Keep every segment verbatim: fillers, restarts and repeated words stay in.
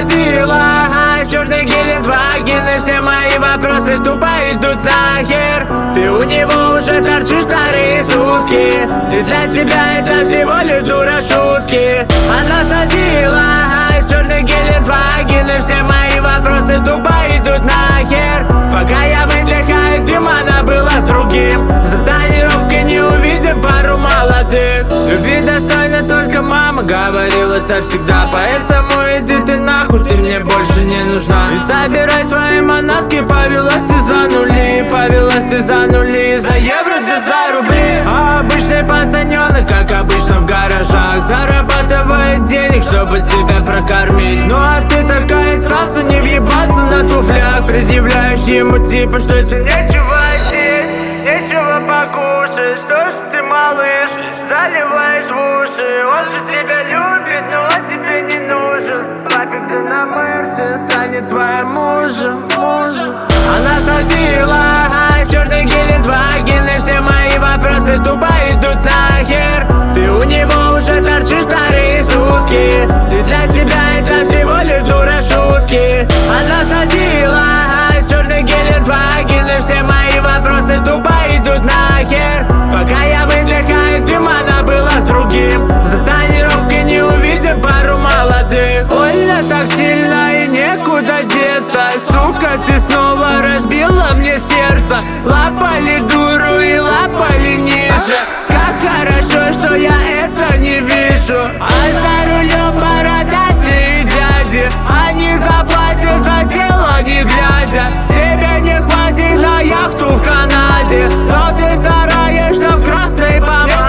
насадила, а черный Гелендваген, и все мои вопросы тупо идут нахер. Ты у него уже торчишь вторые сутки, и для тебя это всего лишь дура шутки. Она садила, а черный Гелендваген, и все мои вопросы тупо идут нахер. Пока я выдыхаю дым, она была с другим. За тонировкой не увидим пару молодых. Любить достойна только мама, говорила это всегда. Поэтому иди ты нахуй, ты мне больше не нужна. И собирай свои манатки, повелась ты за нули. Повелась ты за нули, за евро да за рубли. А обычный пацанёнок, как обычно в гаражах, зарабатывает денег, чтобы тебя прокормить. Ну а ты такая цаца, не въебаться на туфлях. Предъявляешь ему типа, что тебе нечего одеть, нечего покушать. Что ж ты, малыш, заливаешь в уши? Он же тебя любит, но он тебе не нужен. Папик, да на Мерсе станет твоим мужем, мужем. Она садила, а черный Гелендваген, и все мои вопросы тупо идут нахер. Ты у него уже торчишь вторые сутки, и для тебя это всего лишь дура шутки. Она садила, а черный Гелендваген, и все мои вопросы тупо идут нахер. Пока я выдыхаю дым, она была с другим. За тонировкой не увидим пару молодых. Больно так сильно и некуда деться. Сука, ты снова разбила мне сердце. Лапали дуру и лапали ниже. Как хорошо, что я это не вижу. А за рулем бородатые дяди, они заплатят за дело не глядя. Тебе не хватит на яхту в Канаде, но ты стараешься в красной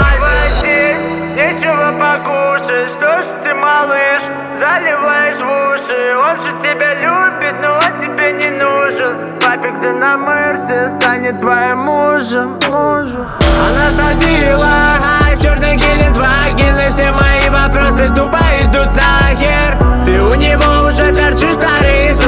помаде. Нечего покушать, что ж ты, малыш, заливаешь в уши? Он же тебя любит, но он тебе не нужен. Папик, да на Мерсе станет твоим мужем, мужем. Она садила, а черный Гелендваген, и все мои вопросы тупо идут нахер. Ты у него уже торчишь вторые